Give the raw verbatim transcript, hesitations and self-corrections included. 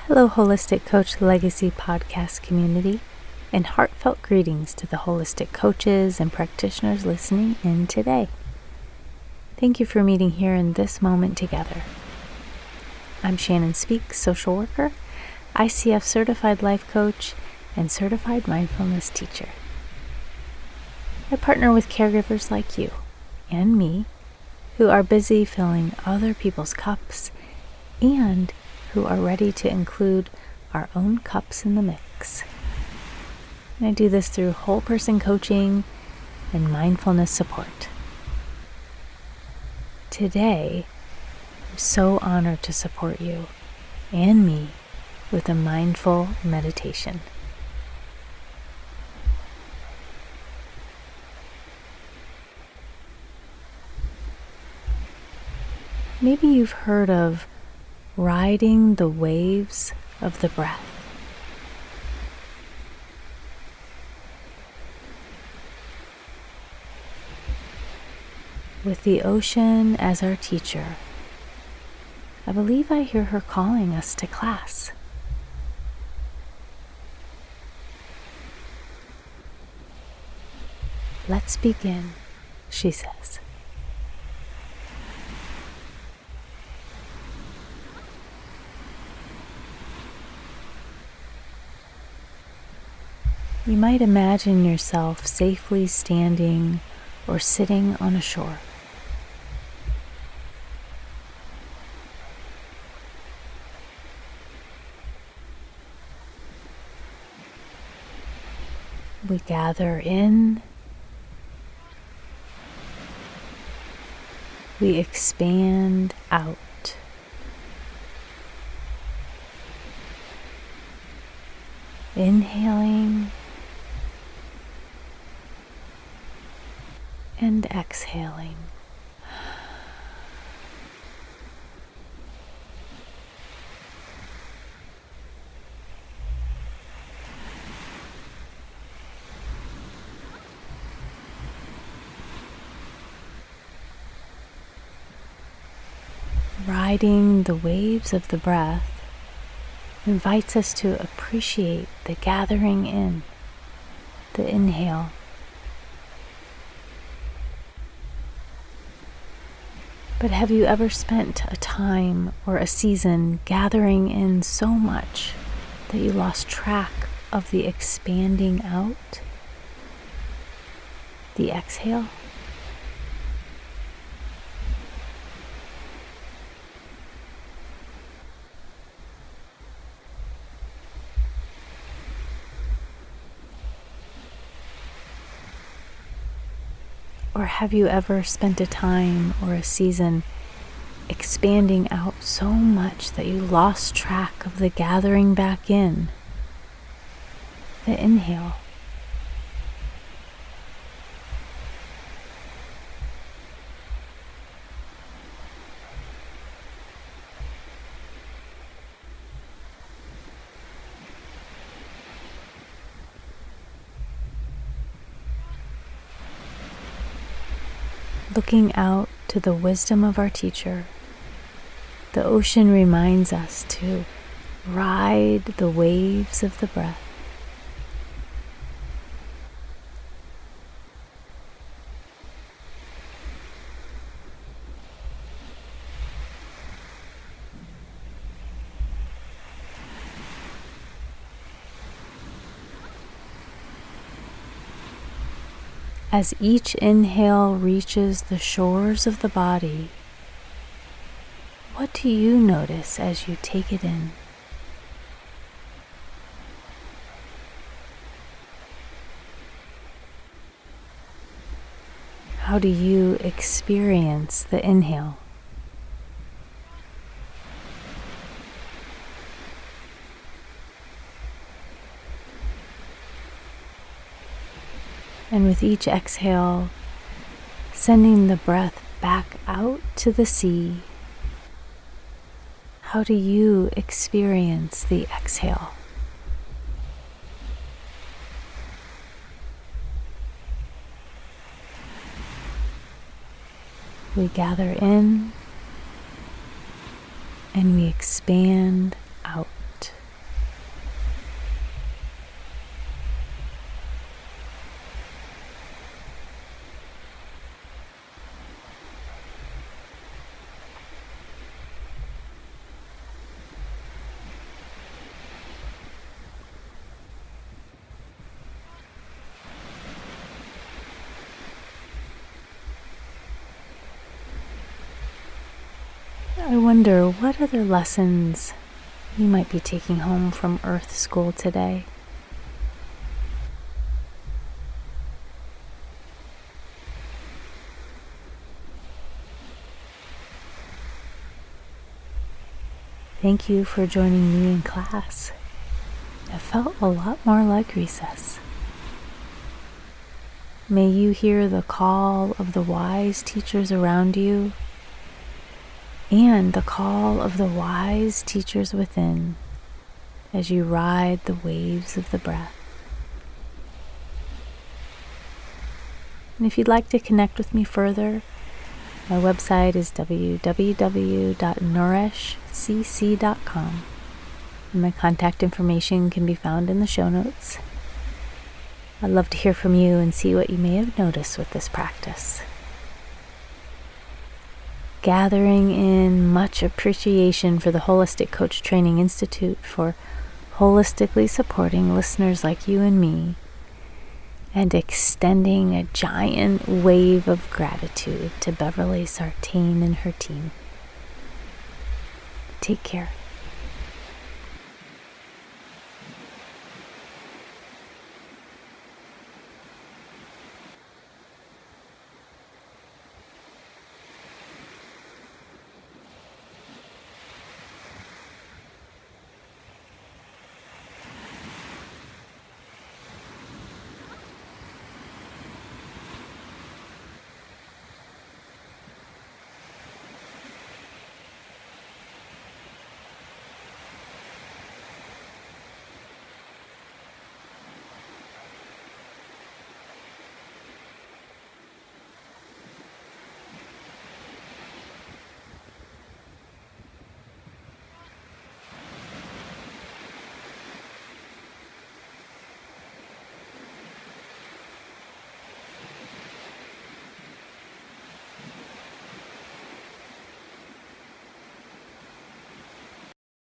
Hello, Holistic Coach Legacy podcast community, and heartfelt greetings to the holistic coaches and practitioners listening in today. Thank you for meeting here in this moment together. I'm Shannon Speaks, social worker, I C F certified life coach, and certified mindfulness teacher. I partner with caregivers like you and me who are busy filling other people's cups and who are ready to include our own cups in the mix. And I do this through whole person coaching and mindfulness support. Today, I'm so honored to support you and me with a mindful meditation. Maybe you've heard of riding the waves of the breath. With the ocean as our teacher, I believe I hear her calling us to class. Let's begin, she says. You might imagine yourself safely standing or sitting on a shore. We gather in, we expand out. Inhaling and exhaling. Riding the waves of the breath invites us to appreciate the gathering in, the inhale. But have you ever spent a time or a season gathering in so much that you lost track of the expanding out, the exhale? Or have you ever spent a time or a season expanding out so much that you lost track of the gathering back in, the inhale? Looking out to the wisdom of our teacher, the ocean reminds us to ride the waves of the breath. As each inhale reaches the shores of the body, what do you notice as you take it in? How do you experience the inhale? And with each exhale, sending the breath back out to the sea, how do you experience the exhale? We gather in and we expand out. wonder what other lessons you might be taking home from Earth School today. Thank you for joining me in class. It felt a lot more like recess. May you hear the call of the wise teachers around you and the call of the wise teachers within as you ride the waves of the breath. And if you'd like to connect with me further, my website is w w w dot nourish c c dot com, and my contact information can be found in the show notes. I'd love to hear from you and see what you may have noticed with this practice. Gathering in much appreciation for the Holistic Coach Training Institute for holistically supporting listeners like you and me, and extending a giant wave of gratitude to Beverly Sartain and her team. Take care.